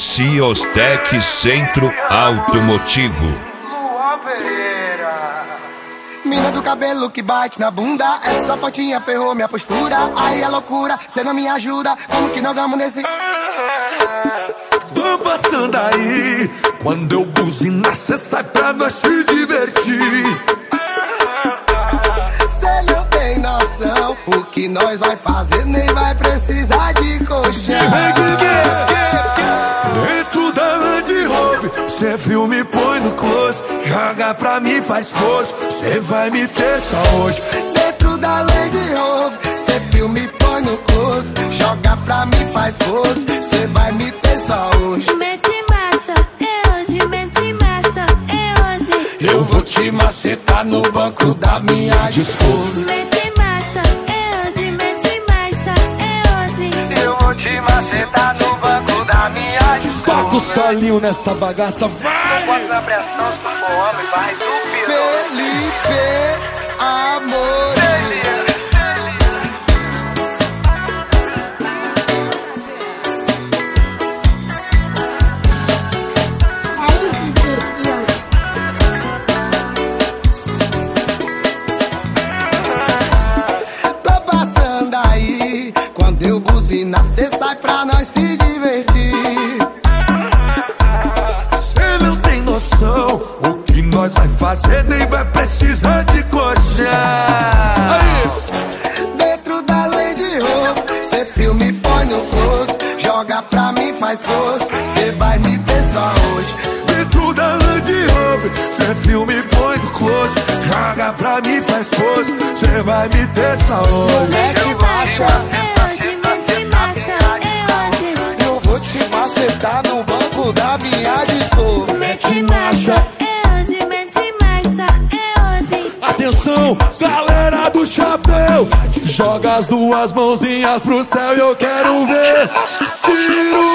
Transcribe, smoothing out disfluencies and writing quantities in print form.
Ciostec Centro Automotivo. Mina do cabelo que bate na bunda, essa fotinha ferrou minha postura. Aí é loucura, cê não me ajuda, como que não vamos nesse... Tô passando aí, quando eu buzinar cê sai pra nós se divertir. Cê não tem noção, o que nós vai fazer nem vai precisar de colchão. Dentro da Land Rover, cê filme põe no close, joga pra mim faz pose, cê vai me ter só hoje. Dentro da Land Rover, cê filme põe no close, joga pra mim faz pose, cê vai me ter só hoje. Mete massa, é hoje, mete massa, é hoje. Eu vou te macetar no banco da minha Discovery. Mete massa, é hoje, mete massa, é hoje. Eu vou te macetar no banco da minha Discovery. Toca o solinho nessa bagaça, vai! Bota na pressão, se tu for homem, vai do Felipe Amor. Tô passando aí, quando eu buzinar, cê sai pra nós se divertir. Cê não tem noção, o que nós vai fazer nem vai precisar de colchão. Dentro da Land Rover, cê filme põe no close, joga pra mim faz pose, cê vai me ter só hoje. Dentro da Land Rover, cê filme põe no close, joga pra mim faz pose, cê vai me ter só hoje. Mete marcha, É hoje, mete massa, é hoje. eu vou te macetar no banco da minha Discovery. Mete massa, é hoje, mete massa, é hoje. Atenção, galera do chapéu, joga as duas mãozinhas pro céu e eu quero ver. Tiro